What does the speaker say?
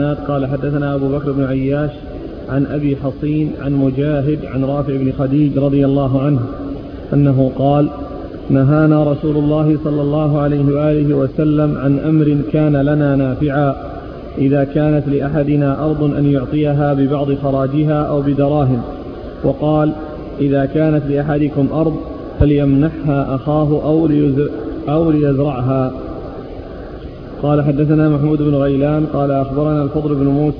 قال حدثنا أبو بكر بن عياش عن أبي حصين عن مجاهد عن رافع بن خديج رضي الله عنه أنه قال: نهانا رسول الله صلى الله عليه وآله وسلم عن أمر كان لنا نافعا، إذا كانت لأحدنا أرض أن يعطيها ببعض خراجها أو بدراهم، وقال: إذا كانت لأحدكم أرض فليمنحها أخاه أو ليزرعها. قال حدثنا محمود بن غيلان قال أخبرنا الفضل بن موسى